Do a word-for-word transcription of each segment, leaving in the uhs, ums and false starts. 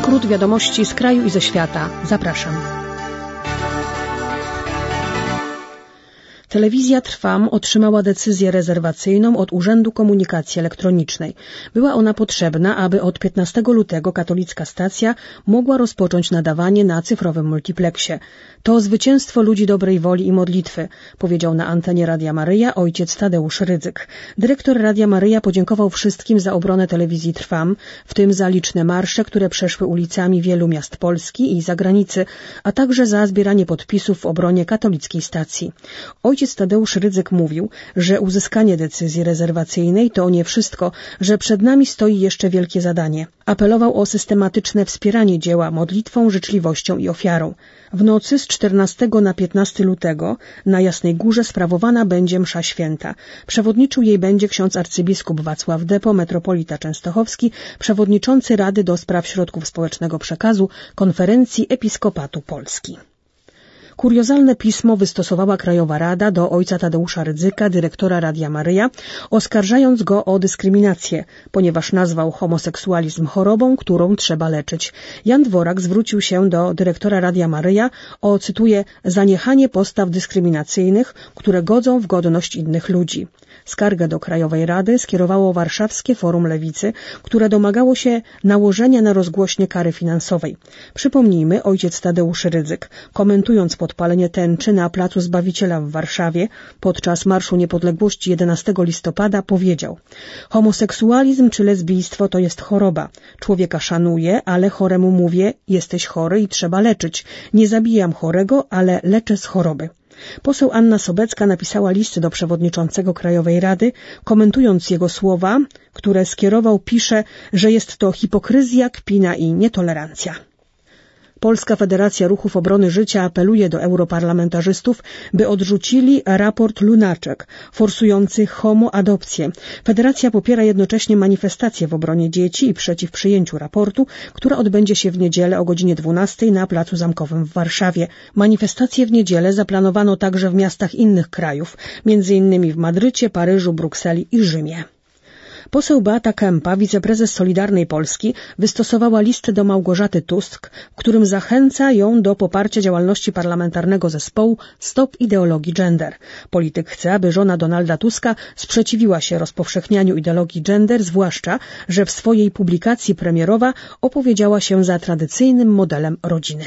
Skrót wiadomości z kraju i ze świata. Zapraszam. Telewizja Trwam otrzymała decyzję rezerwacyjną od Urzędu Komunikacji Elektronicznej. Była ona potrzebna, aby od piętnastego lutego katolicka stacja mogła rozpocząć nadawanie na cyfrowym multipleksie. To zwycięstwo ludzi dobrej woli i modlitwy, powiedział na antenie Radia Maryja ojciec Tadeusz Rydzyk. Dyrektor Radia Maryja podziękował wszystkim za obronę telewizji Trwam, w tym za liczne marsze, które przeszły ulicami wielu miast Polski i zagranicy, a także za zbieranie podpisów w obronie katolickiej stacji. Ojciec Tadeusz Rydzyk mówił, że uzyskanie decyzji rezerwacyjnej to nie wszystko, że przed nami stoi jeszcze wielkie zadanie. Apelował o systematyczne wspieranie dzieła modlitwą, życzliwością i ofiarą. W nocy z czternastego na piętnastego lutego na Jasnej Górze sprawowana będzie msza święta. Przewodniczył jej będzie ksiądz arcybiskup Wacław Depo, metropolita częstochowski, przewodniczący Rady do Spraw Środków Społecznego Przekazu Konferencji Episkopatu Polski. Kuriozalne pismo wystosowała Krajowa Rada do ojca Tadeusza Rydzyka, dyrektora Radia Maryja, oskarżając go o dyskryminację, ponieważ nazwał homoseksualizm chorobą, którą trzeba leczyć. Jan Dworak zwrócił się do dyrektora Radia Maryja o, cytuję, zaniechanie postaw dyskryminacyjnych, które godzą w godność innych ludzi. Skargę do Krajowej Rady skierowało Warszawskie Forum Lewicy, które domagało się nałożenia na rozgłośnię kary finansowej. Przypomnijmy, ojciec Tadeusz Rydzyk, komentując podpalenie tęczy na Placu Zbawiciela w Warszawie podczas Marszu Niepodległości jedenastego listopada powiedział: homoseksualizm czy lesbijstwo to jest choroba. Człowieka szanuję, ale choremu mówię, jesteś chory i trzeba leczyć. Nie zabijam chorego, ale leczę z choroby. Poseł Anna Sobecka napisała list do przewodniczącego Krajowej Rady, komentując jego słowa, które skierował, pisze, że jest to hipokryzja, kpina i nietolerancja. Polska Federacja Ruchów Obrony Życia apeluje do europarlamentarzystów, by odrzucili raport Lunaczek, forsujący homoadopcję. Federacja popiera jednocześnie manifestację w obronie dzieci i przeciw przyjęciu raportu, która odbędzie się w niedzielę o godzinie dwunastej na Placu Zamkowym w Warszawie. Manifestację w niedzielę zaplanowano także w miastach innych krajów, między innymi w Madrycie, Paryżu, Brukseli i Rzymie. Poseł Beata Kempa, wiceprezes Solidarnej Polski, wystosowała list do Małgorzaty Tusk, w którym zachęca ją do poparcia działalności parlamentarnego zespołu Stop Ideologii Gender. Polityk chce, aby żona Donalda Tuska sprzeciwiła się rozpowszechnianiu ideologii gender, zwłaszcza, że w swojej publikacji premierowa opowiedziała się za tradycyjnym modelem rodziny.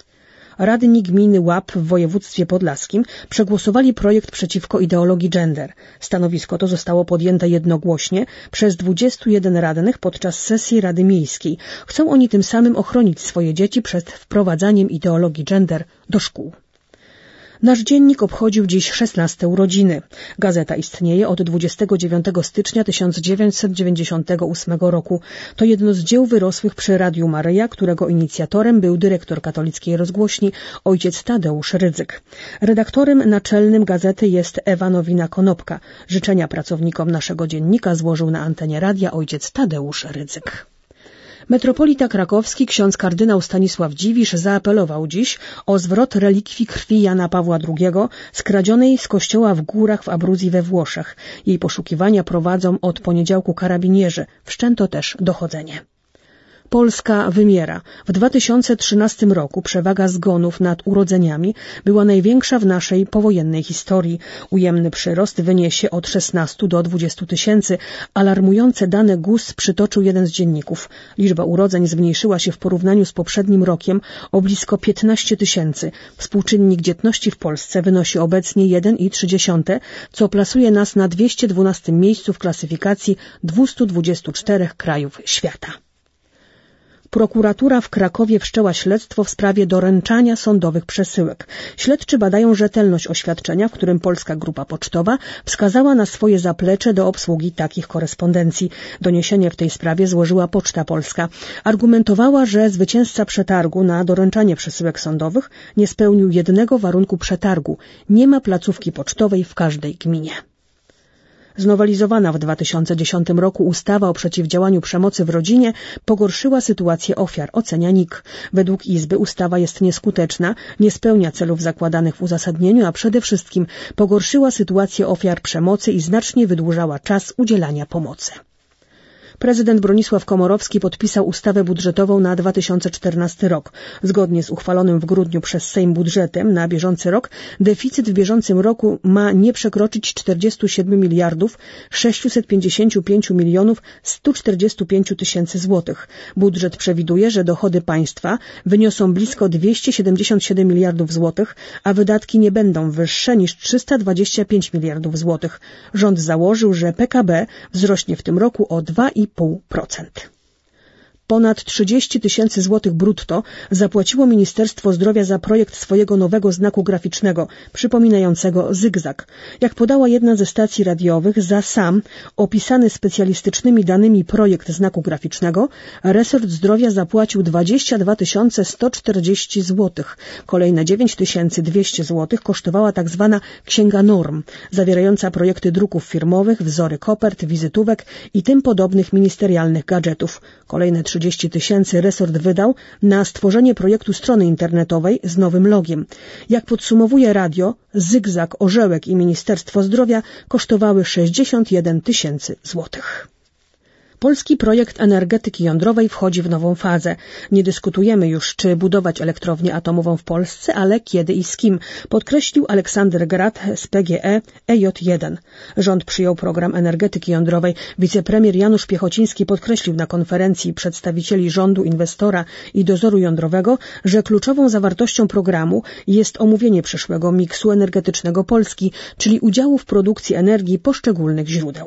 Radni gminy Łap w województwie podlaskim przegłosowali projekt przeciwko ideologii gender. Stanowisko to zostało podjęte jednogłośnie przez dwudziestu jeden radnych podczas sesji Rady Miejskiej. Chcą oni tym samym ochronić swoje dzieci przed wprowadzaniem ideologii gender do szkół. Nasz dziennik obchodził dziś szesnaste urodziny. Gazeta istnieje od dwudziestego dziewiątego stycznia tysiąc dziewięćset dziewięćdziesiątego ósmego roku. To jedno z dzieł wyrosłych przy Radiu Maryja, którego inicjatorem był dyrektor katolickiej rozgłośni ojciec Tadeusz Rydzyk. Redaktorem naczelnym gazety jest Ewa Nowina-Konopka. Życzenia pracownikom naszego dziennika złożył na antenie radia ojciec Tadeusz Rydzyk. Metropolita krakowski ksiądz kardynał Stanisław Dziwisz zaapelował dziś o zwrot relikwii krwi Jana Pawła drugiego skradzionej z kościoła w górach w Abruzji we Włoszech. Jej poszukiwania prowadzą od poniedziałku karabinierzy. Wszczęto też dochodzenie. Polska wymiera. W dwa tysiące trzynastym roku przewaga zgonów nad urodzeniami była największa w naszej powojennej historii. Ujemny przyrost wyniesie od szesnastu do dwudziestu tysięcy. Alarmujące dane G U S przytoczył jeden z dzienników. Liczba urodzeń zmniejszyła się w porównaniu z poprzednim rokiem o blisko piętnaście tysięcy. Współczynnik dzietności w Polsce wynosi obecnie jeden przecinek trzy, co plasuje nas na dwieście dwunastym miejscu w klasyfikacji dwustu dwudziestu czterech krajów świata. Prokuratura w Krakowie wszczęła śledztwo w sprawie doręczania sądowych przesyłek. Śledczy badają rzetelność oświadczenia, w którym Polska Grupa Pocztowa wskazała na swoje zaplecze do obsługi takich korespondencji. Doniesienie w tej sprawie złożyła Poczta Polska. Argumentowała, że zwycięzca przetargu na doręczanie przesyłek sądowych nie spełnił jednego warunku przetargu. Nie ma placówki pocztowej w każdej gminie. Znowelizowana w dwa tysiące dziesiątym roku ustawa o przeciwdziałaniu przemocy w rodzinie pogorszyła sytuację ofiar, ocenia N I K. Według Izby ustawa jest nieskuteczna, nie spełnia celów zakładanych w uzasadnieniu, a przede wszystkim pogorszyła sytuację ofiar przemocy i znacznie wydłużała czas udzielania pomocy. Prezydent Bronisław Komorowski podpisał ustawę budżetową na dwa tysiące czternasty rok. Zgodnie z uchwalonym w grudniu przez Sejm budżetem na bieżący rok deficyt w bieżącym roku ma nie przekroczyć czterdziestu siedmiu miliardów sześciuset pięćdziesięciu pięciu milionów stu czterdziestu pięciu tysięcy złotych. Budżet przewiduje, że dochody państwa wyniosą blisko dwieście siedemdziesiąt siedem miliardów złotych, a wydatki nie będą wyższe niż trzysta dwadzieścia pięć miliardów złotych. Rząd założył, że P K B wzrośnie w tym roku o dwa i pół procent. Ponad trzydzieści tysięcy złotych brutto zapłaciło Ministerstwo Zdrowia za projekt swojego nowego znaku graficznego, przypominającego zygzak. Jak podała jedna ze stacji radiowych, za sam, opisany specjalistycznymi danymi projekt znaku graficznego, resort zdrowia zapłacił dwadzieścia dwa tysiące sto czterdzieści złotych. Kolejne dziewięć tysięcy dwieście złotych kosztowała tak zwana księga norm, zawierająca projekty druków firmowych, wzory kopert, wizytówek i tym podobnych ministerialnych gadżetów. Kolejne trzydzieści tysięcy resort wydał na stworzenie projektu strony internetowej z nowym logiem. Jak podsumowuje radio, zygzak, orzełek i Ministerstwo Zdrowia kosztowały sześćdziesiąt jeden tysięcy złotych. Polski projekt energetyki jądrowej wchodzi w nową fazę. Nie dyskutujemy już, czy budować elektrownię atomową w Polsce, ale kiedy i z kim, podkreślił Aleksander Grad z P G E E J jeden. Rząd przyjął program energetyki jądrowej. Wicepremier Janusz Piechociński podkreślił na konferencji przedstawicieli rządu, inwestora i dozoru jądrowego, że kluczową zawartością programu jest omówienie przyszłego miksu energetycznego Polski, czyli udziału w produkcji energii poszczególnych źródeł.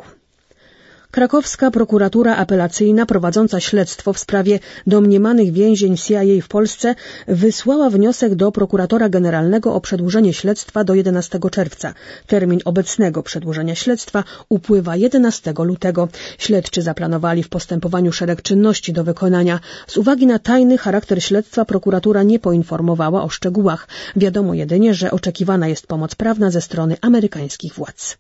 Krakowska prokuratura apelacyjna prowadząca śledztwo w sprawie domniemanych więzień C I A w Polsce wysłała wniosek do prokuratora generalnego o przedłużenie śledztwa do jedenastego czerwca. Termin obecnego przedłużenia śledztwa upływa jedenastego lutego. Śledczy zaplanowali w postępowaniu szereg czynności do wykonania. Z uwagi na tajny charakter śledztwa prokuratura nie poinformowała o szczegółach. Wiadomo jedynie, że oczekiwana jest pomoc prawna ze strony amerykańskich władz.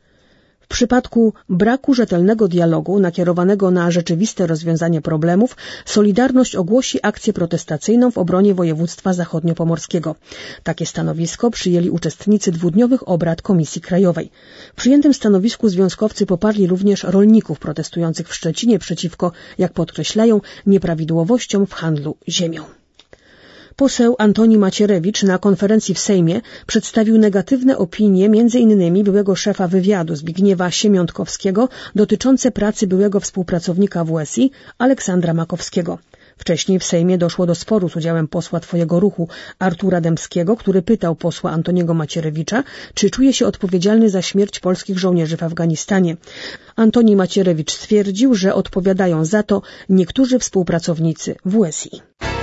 W przypadku braku rzetelnego dialogu nakierowanego na rzeczywiste rozwiązanie problemów, Solidarność ogłosi akcję protestacyjną w obronie województwa zachodniopomorskiego. Takie stanowisko przyjęli uczestnicy dwudniowych obrad Komisji Krajowej. W przyjętym stanowisku związkowcy poparli również rolników protestujących w Szczecinie przeciwko, jak podkreślają, nieprawidłowościom w handlu ziemią. Poseł Antoni Macierewicz na konferencji w Sejmie przedstawił negatywne opinie między innymi byłego szefa wywiadu Zbigniewa Siemiątkowskiego dotyczące pracy byłego współpracownika W S I Aleksandra Makowskiego. Wcześniej w Sejmie doszło do sporu z udziałem posła Twojego Ruchu Artura Dębskiego, który pytał posła Antoniego Macierewicza, czy czuje się odpowiedzialny za śmierć polskich żołnierzy w Afganistanie. Antoni Macierewicz stwierdził, że odpowiadają za to niektórzy współpracownicy W S I.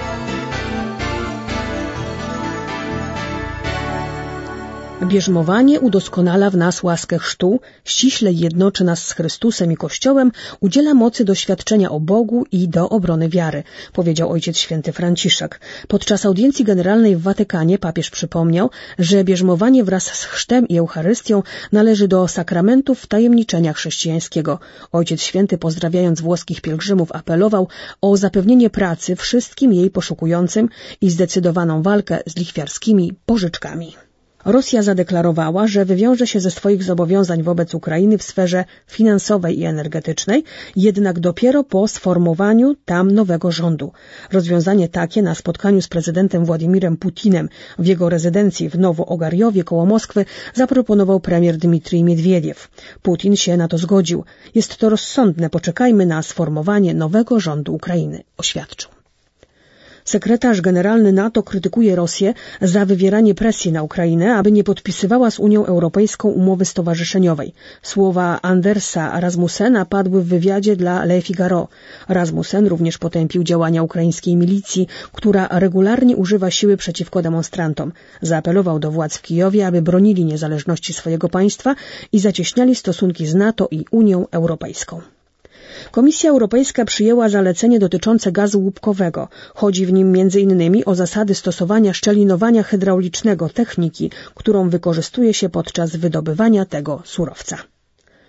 Bierzmowanie udoskonala w nas łaskę chrztu, ściśle jednoczy nas z Chrystusem i Kościołem, udziela mocy doświadczenia o Bogu i do obrony wiary, powiedział Ojciec Święty Franciszek. Podczas audiencji generalnej w Watykanie papież przypomniał, że bierzmowanie wraz z chrztem i Eucharystią należy do sakramentów wtajemniczenia chrześcijańskiego. Ojciec Święty, pozdrawiając włoskich pielgrzymów, apelował o zapewnienie pracy wszystkim jej poszukującym i zdecydowaną walkę z lichwiarskimi pożyczkami. Rosja zadeklarowała, że wywiąże się ze swoich zobowiązań wobec Ukrainy w sferze finansowej i energetycznej, jednak dopiero po sformowaniu tam nowego rządu. Rozwiązanie takie na spotkaniu z prezydentem Władimirem Putinem w jego rezydencji w Nowo-Ogarjowie koło Moskwy zaproponował premier Dmitrij Miedwiediew. Putin się na to zgodził. Jest to rozsądne, poczekajmy na sformowanie nowego rządu Ukrainy, oświadczył. Sekretarz generalny NATO krytykuje Rosję za wywieranie presji na Ukrainę, aby nie podpisywała z Unią Europejską umowy stowarzyszeniowej. Słowa Andersa Rasmussena padły w wywiadzie dla Le Figaro. Rasmussen również potępił działania ukraińskiej milicji, która regularnie używa siły przeciwko demonstrantom. Zaapelował do władz w Kijowie, aby bronili niezależności swojego państwa i zacieśniali stosunki z NATO i Unią Europejską. Komisja Europejska przyjęła zalecenie dotyczące gazu łupkowego. Chodzi w nim między innymi o zasady stosowania szczelinowania hydraulicznego, techniki, którą wykorzystuje się podczas wydobywania tego surowca.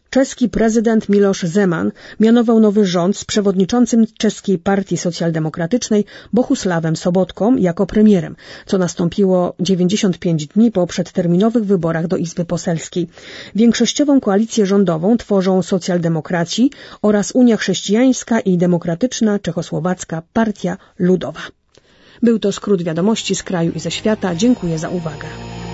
Czeski prezydent Miloš Zeman mianował nowy rząd z przewodniczącym czeskiej Partii Socjaldemokratycznej Bohusławem Sobotką jako premierem, co nastąpiło dziewięćdziesiąt pięć dni po przedterminowych wyborach do Izby Poselskiej. Większościową koalicję rządową tworzą socjaldemokraci oraz Unia Chrześcijańska i Demokratyczna Czechosłowacka Partia Ludowa. Był to skrót wiadomości z kraju i ze świata. Dziękuję za uwagę.